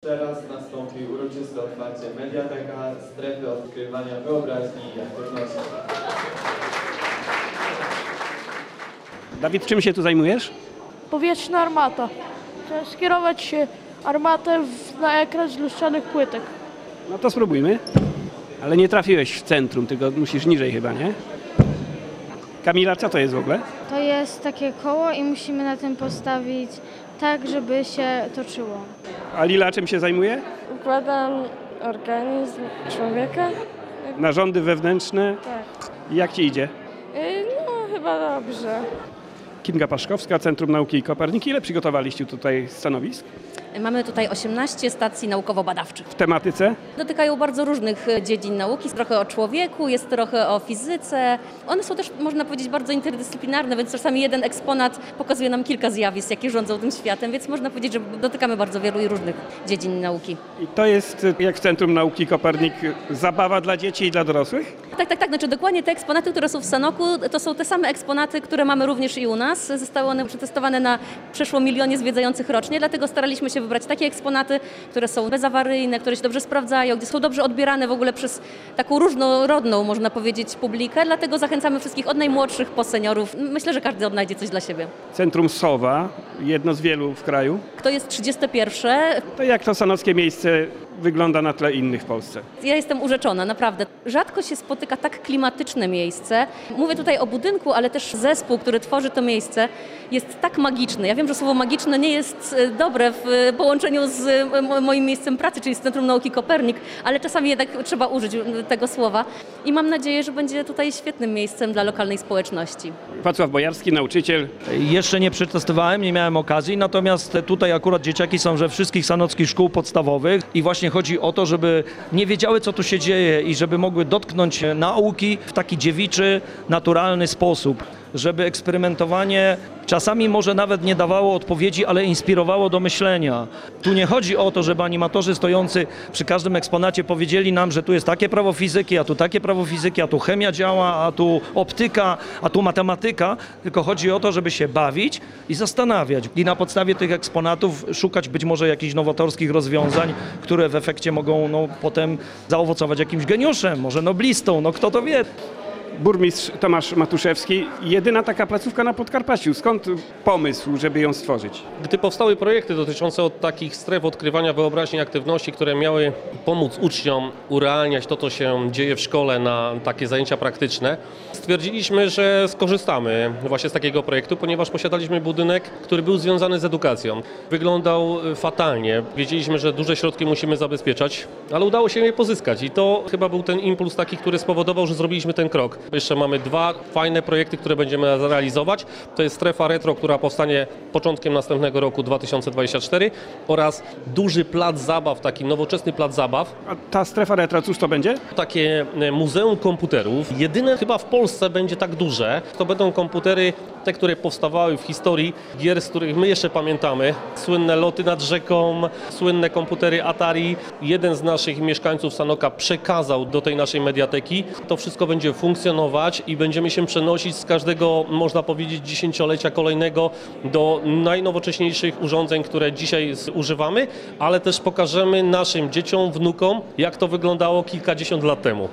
Teraz nastąpi uroczyste otwarcie Mediateka, strefy odkrywania wyobraźni i aktywności. Dawid, czym się tu zajmujesz? Powietrzna armata. Trzeba skierować armatę na ekran z lustrzanych płytek. No to spróbujmy. Ale nie trafiłeś w centrum, tylko musisz niżej chyba, nie? Kamila, co to jest w ogóle? To jest takie koło i musimy na tym postawić tak, żeby się toczyło. A Lila czym się zajmuje? Układam organizm człowieka. Narządy wewnętrzne. Tak. Jak ci idzie? No, chyba dobrze. Kinga Paszkowska, Centrum Nauki Kopernik. Ile przygotowaliście tutaj stanowisk? Mamy tutaj 18 stacji naukowo-badawczych. W tematyce? Dotykają bardzo różnych dziedzin nauki. Jest trochę o człowieku, jest trochę o fizyce. One są też, można powiedzieć, bardzo interdyscyplinarne, więc czasami jeden eksponat pokazuje nam kilka zjawisk, jakie rządzą tym światem, więc można powiedzieć, że dotykamy bardzo wielu i różnych dziedzin nauki. I to jest, jak w Centrum Nauki Kopernik, zabawa dla dzieci i dla dorosłych? Tak. Znaczy dokładnie te eksponaty, które są w Sanoku, to są te same eksponaty, które mamy również i u nas. Zostały one przetestowane na przeszło 1 milionie zwiedzających rocznie, dlatego staraliśmy się wybrać takie eksponaty, które są bezawaryjne, które się dobrze sprawdzają, gdzie są dobrze odbierane w ogóle przez taką różnorodną, można powiedzieć, publikę. Dlatego zachęcamy wszystkich od najmłodszych po seniorów. Myślę, że każdy odnajdzie coś dla siebie. Centrum Sowa, jedno z wielu w kraju. To jest 31. To jak to sanockie miejsce wygląda na tle innych w Polsce? Ja jestem urzeczona, naprawdę. Rzadko się spotyka tak klimatyczne miejsce. Mówię tutaj o budynku, ale też zespół, który tworzy to miejsce, jest tak magiczny. Ja wiem, że słowo magiczne nie jest dobre w połączeniu z moim miejscem pracy, czyli z Centrum Nauki Kopernik, ale czasami jednak trzeba użyć tego słowa. I mam nadzieję, że będzie tutaj świetnym miejscem dla lokalnej społeczności. Wacław Bojarski, nauczyciel. Jeszcze nie przetestowałem, nie miałem okazji, natomiast tutaj akurat dzieciaki są ze wszystkich sanockich szkół podstawowych i właśnie chodzi o to, żeby nie wiedziały, co tu się dzieje i żeby mogły dotknąć nauki w taki dziewiczy, naturalny sposób. Żeby eksperymentowanie czasami może nawet nie dawało odpowiedzi, ale inspirowało do myślenia. Tu nie chodzi o to, żeby animatorzy stojący przy każdym eksponacie powiedzieli nam, że tu jest takie prawo fizyki, a tu takie prawo fizyki, a tu chemia działa, a tu optyka, a tu matematyka, tylko chodzi o to, żeby się bawić i zastanawiać. I na podstawie tych eksponatów szukać być może jakichś nowatorskich rozwiązań, które w efekcie mogą potem zaowocować jakimś geniuszem, może noblistą, kto to wie. Burmistrz Tomasz Matuszewski, jedyna taka placówka na Podkarpaciu. Skąd pomysł, żeby ją stworzyć? Gdy powstały projekty dotyczące takich stref odkrywania wyobraźni i aktywności, które miały pomóc uczniom urealniać to, co się dzieje w szkole na takie zajęcia praktyczne, stwierdziliśmy, że skorzystamy właśnie z takiego projektu, ponieważ posiadaliśmy budynek, który był związany z edukacją. Wyglądał fatalnie. Wiedzieliśmy, że duże środki musimy zabezpieczać, ale udało się je pozyskać i to chyba był ten impuls taki, który spowodował, że zrobiliśmy ten krok. Jeszcze mamy 2 fajne projekty, które będziemy realizować. To jest strefa retro, która powstanie początkiem następnego roku 2024 oraz duży plac zabaw, taki nowoczesny plac zabaw. A ta strefa retro, cóż to będzie? Takie muzeum komputerów. Jedyne chyba w Polsce będzie tak duże. To będą komputery, te, które powstawały w historii gier, z których my jeszcze pamiętamy. Słynne loty nad rzeką, słynne komputery Atari. Jeden z naszych mieszkańców Sanoka przekazał do tej naszej mediateki. To wszystko będzie funkcjonować i będziemy się przenosić z każdego, można powiedzieć, dziesięciolecia kolejnego do najnowocześniejszych urządzeń, które dzisiaj używamy, ale też pokażemy naszym dzieciom, wnukom, jak to wyglądało kilkadziesiąt lat temu.